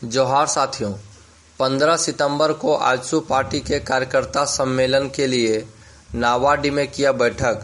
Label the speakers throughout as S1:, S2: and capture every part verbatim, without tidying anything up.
S1: जोहार साथियों, पंद्रह सितंबर को आजसू पार्टी के कार्यकर्ता सम्मेलन के लिए नावाडी में किया बैठक।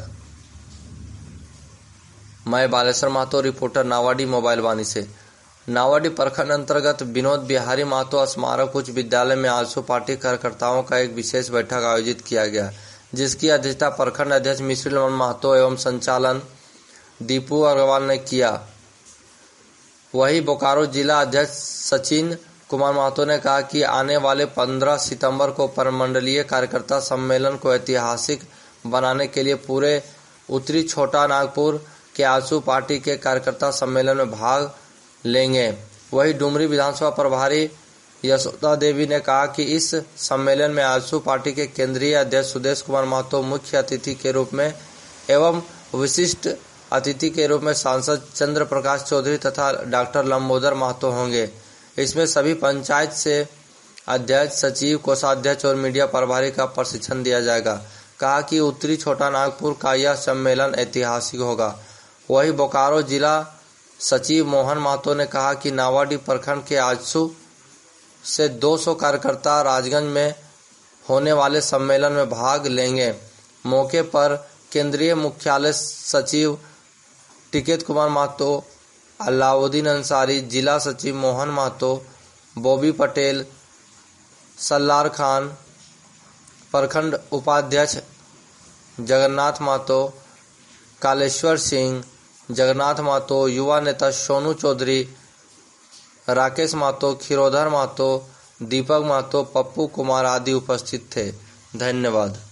S1: मैं बालेश्वर महतो, रिपोर्टर नावाडी मोबाइल वाणी से। नावाडी प्रखंड अंतर्गत विनोद बिहारी महतो स्मारक उच्च विद्यालय में आजसू पार्टी कार्यकर्ताओं का एक विशेष बैठक आयोजित किया गया, जिसकी अध्यक्षता प्रखंड अध्यक्ष मिश्री लमन महतो एवं संचालन दीपू अग्रवाल ने किया। वहीं बोकारो जिला अध्यक्ष सचिन कुमार महतो ने कहा कि आने वाले पंद्रह सितंबर को परमंडलीय कार्यकर्ता सम्मेलन को ऐतिहासिक बनाने के लिए पूरे उत्तरी छोटा नागपुर के आजसू पार्टी के कार्यकर्ता सम्मेलन में भाग लेंगे। वहीं डुमरी विधानसभा प्रभारी यशोदा देवी ने कहा कि इस सम्मेलन में आजसू पार्टी के केंद्रीय अध्यक्ष सुदेश कुमार महतो मुख्य अतिथि के रूप में एवं विशिष्ट अतिथि के रूप में सांसद चंद्र प्रकाश चौधरी तथा डॉक्टर लंबोदर महतो होंगे। इसमें सभी पंचायत से अध्यक्ष, सचिव, कोषाध्यक्ष और मीडिया प्रभारी का प्रशिक्षण दिया जाएगा। कहा कि उत्तरी छोटा नागपुर का यह सम्मेलन ऐतिहासिक होगा। वहीं बोकारो जिला सचिव मोहन महतो ने कहा कि नावाडी प्रखंड के आजसू से दो सौ कार्यकर्ता राजगंज में होने वाले सम्मेलन में भाग लेंगे। मौके पर केंद्रीय मुख्यालय सचिव टिकेत कुमार महतो, अलाउद्दीन अंसारी, जिला सचिव मोहन महतो, बॉबी पटेल, सल्लार खान, प्रखंड उपाध्यक्ष जगन्नाथ महतो, कालेश्वर सिंह, जगन्नाथ महतो, युवा नेता सोनू चौधरी, राकेश महतो, खीरोधर महतो, दीपक महतो, पप्पू कुमार आदि उपस्थित थे। धन्यवाद।